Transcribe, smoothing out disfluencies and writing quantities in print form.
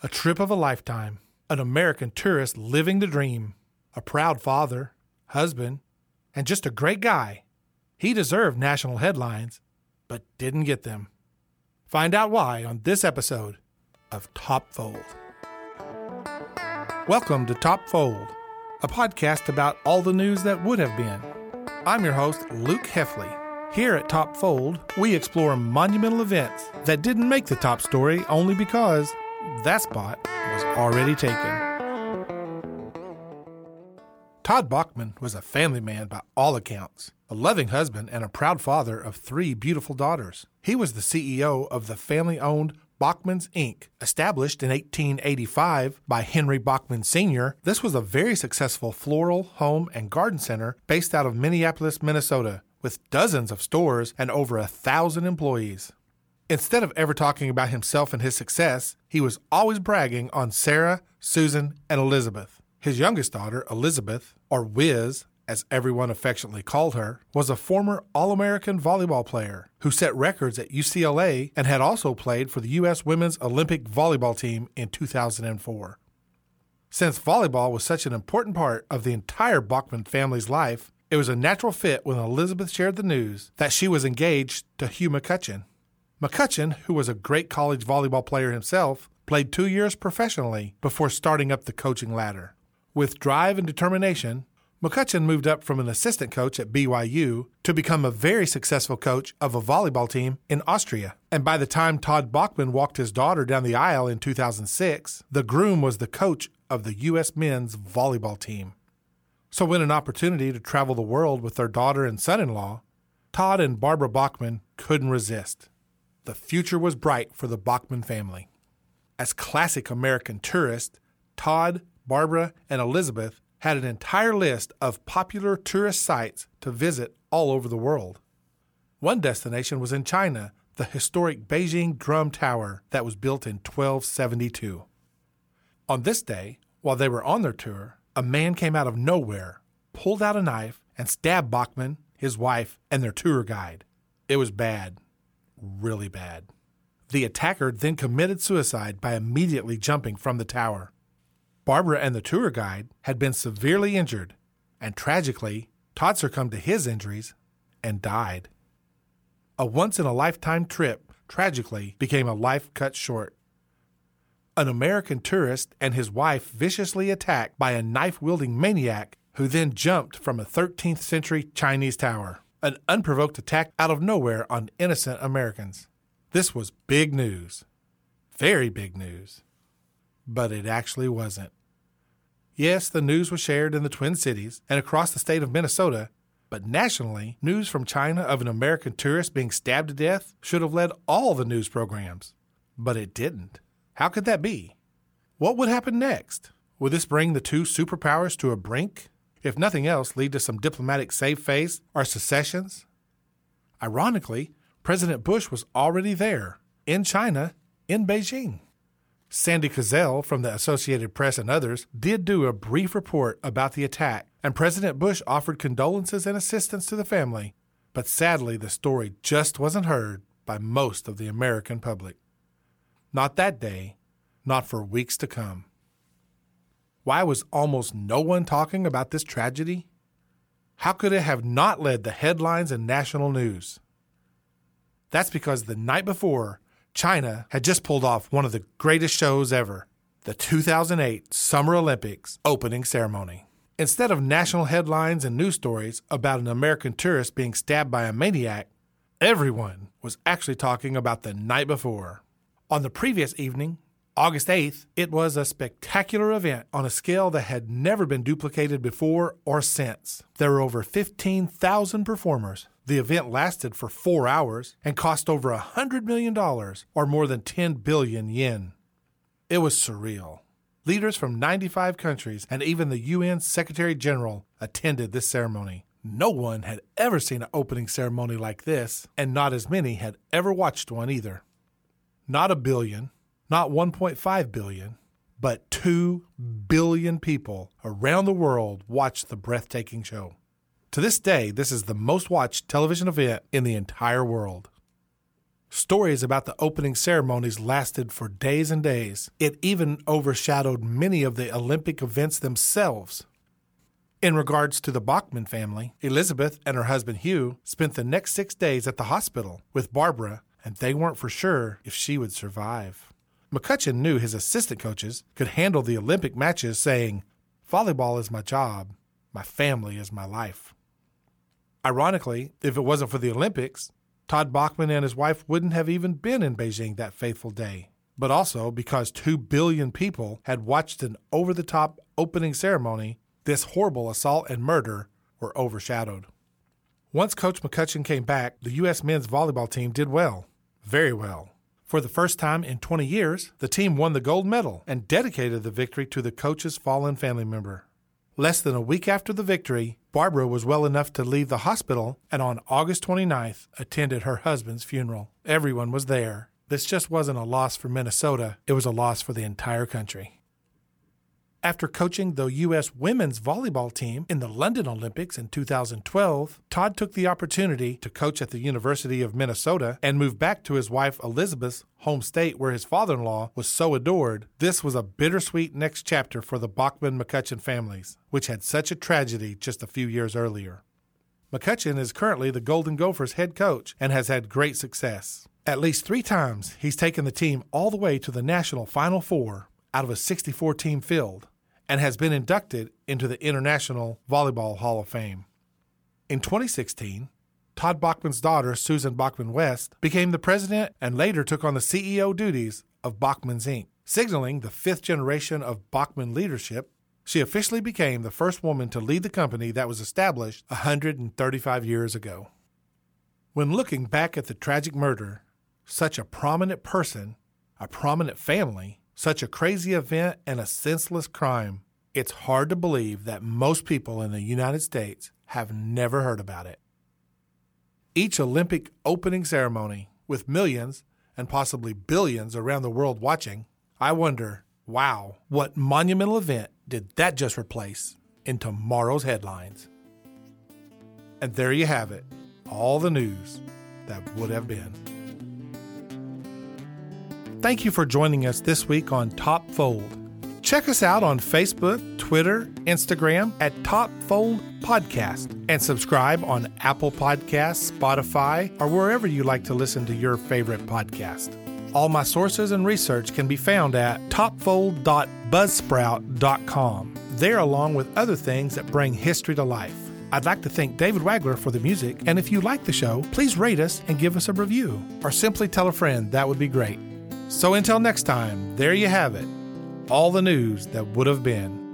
A trip of a lifetime. An American tourist living the dream. A proud father, husband, and just a great guy. He deserved national headlines, but didn't get them. Find out why on this episode of Top Fold. Welcome to Top Fold, a podcast about all the news that would have been. I'm your host, Luke Heffley. Here at Top Fold, we explore monumental events that didn't make the top story only because that spot was already taken. Todd Bachman was a family man by all accounts, a loving husband and a proud father of 3 beautiful daughters. He was the CEO of the family-owned Bachman's Inc., established in 1885 by Henry Bachman Sr. This was a very successful floral, home, and garden center based out of Minneapolis, Minnesota, with dozens of stores and over 1,000 employees. Instead of ever talking about himself and his success, he was always bragging on Sarah, Susan, and Elizabeth. His youngest daughter, Elizabeth, or Wiz, as everyone affectionately called her, was a former All-American volleyball player who set records at UCLA and had also played for the U.S. Women's Olympic volleyball team in 2004. Since volleyball was such an important part of the entire Bachman family's life, it was a natural fit when Elizabeth shared the news that she was engaged to Hugh McCutcheon. McCutcheon, who was a great college volleyball player himself, played 2 years professionally before starting up the coaching ladder. With drive and determination, McCutcheon moved up from an assistant coach at BYU to become a very successful coach of a volleyball team in Austria. And by the time Todd Bachman walked his daughter down the aisle in 2006, the groom was the coach of the U.S. men's volleyball team. So when an opportunity to travel the world with their daughter and son-in-law, Todd and Barbara Bachman couldn't resist. The future was bright for the Bachman family. As classic American tourists, Todd, Barbara, and Elizabeth had an entire list of popular tourist sites to visit all over the world. One destination was in China, the historic Beijing Drum Tower that was built in 1272. On this day, while they were on their tour, a man came out of nowhere, pulled out a knife, and stabbed Bachman, his wife, and their tour guide. It was bad. Really bad. The attacker then committed suicide by immediately jumping from the tower. Barbara and the tour guide had been severely injured, and tragically, Todd succumbed to his injuries and died. A once-in-a-lifetime trip tragically became a life cut short. An American tourist and his wife viciously attacked by a knife-wielding maniac who then jumped from a 13th century Chinese tower. An unprovoked attack out of nowhere on innocent Americans. This was big news. Very big news. But it actually wasn't. Yes, the news was shared in the Twin Cities and across the state of Minnesota, but nationally, news from China of an American tourist being stabbed to death should have led all the news programs. But it didn't. How could that be? What would happen next? Would this bring the two superpowers to a brink? If nothing else, lead to some diplomatic save-face or secessions? Ironically, President Bush was already there, in China, in Beijing. Sandy Kozel from the Associated Press and others did do a brief report about the attack, and President Bush offered condolences and assistance to the family. But sadly, the story just wasn't heard by most of the American public. Not that day, not for weeks to come. Why was almost no one talking about this tragedy? How could it have not led the headlines and national news? That's because the night before, China had just pulled off one of the greatest shows ever, the 2008 Summer Olympics opening ceremony. Instead of national headlines and news stories about an American tourist being stabbed by a maniac, everyone was actually talking about the night before. On the previous evening, August 8th, it was a spectacular event on a scale that had never been duplicated before or since. There were over 15,000 performers. The event lasted for 4 hours and cost over $100 million, or more than 10 billion yen. It was surreal. Leaders from 95 countries and even the UN Secretary General attended this ceremony. No one had ever seen an opening ceremony like this, and not as many had ever watched one either. Not a billion. Not 1.5 billion, but 2 billion people around the world watched the breathtaking show. To this day, this is the most watched television event in the entire world. Stories about the opening ceremonies lasted for days and days. It even overshadowed many of the Olympic events themselves. In regards to the Bachman family, Elizabeth and her husband Hugh spent the next 6 days at the hospital with Barbara, and they weren't for sure if she would survive. McCutcheon knew his assistant coaches could handle the Olympic matches, saying, "Volleyball is my job. My family is my life." Ironically, if it wasn't for the Olympics, Todd Bachman and his wife wouldn't have even been in Beijing that fateful day. But also because 2 billion people had watched an over-the-top opening ceremony, this horrible assault and murder were overshadowed. Once Coach McCutcheon came back, the U.S. men's volleyball team did well, very well. For the first time in 20 years, the team won the gold medal and dedicated the victory to the coach's fallen family member. Less than a week after the victory, Barbara was well enough to leave the hospital and on August 29th attended her husband's funeral. Everyone was there. This just wasn't a loss for Minnesota, it was a loss for the entire country. After coaching the U.S. women's volleyball team in the London Olympics in 2012, Todd took the opportunity to coach at the University of Minnesota and move back to his wife Elizabeth's home state where his father-in-law was so adored. This was a bittersweet next chapter for the Bachman-McCutcheon families, which had such a tragedy just a few years earlier. McCutcheon is currently the Golden Gophers head coach and has had great success. At least 3 times, he's taken the team all the way to the national Final Four out of a 64-team field, and has been inducted into the International Volleyball Hall of Fame. In 2016, Todd Bachman's daughter, Susan Bachman-West, became the president and later took on the CEO duties of Bachman's Inc. Signaling the 5th generation of Bachman leadership, she officially became the first woman to lead the company that was established 135 years ago. When looking back at the tragic murder, such a prominent person, a prominent family, such a crazy event and a senseless crime, it's hard to believe that most people in the United States have never heard about it. Each Olympic opening ceremony, with millions and possibly billions around the world watching, I wonder, wow, what monumental event did that just replace in tomorrow's headlines? And there you have it, all the news that would have been. Thank you for joining us this week on Top Fold. Check us out on Facebook, Twitter, Instagram at Top Fold Podcast, and subscribe on Apple Podcasts, Spotify, or wherever you like to listen to your favorite podcast. All my sources and research can be found at topfold.buzzsprout.com. There, along with other things that bring history to life. I'd like to thank David Wagler for the music, and if you like the show, please rate us and give us a review, or simply tell a friend. That would be great. So until next time, there you have it, all the news that would have been.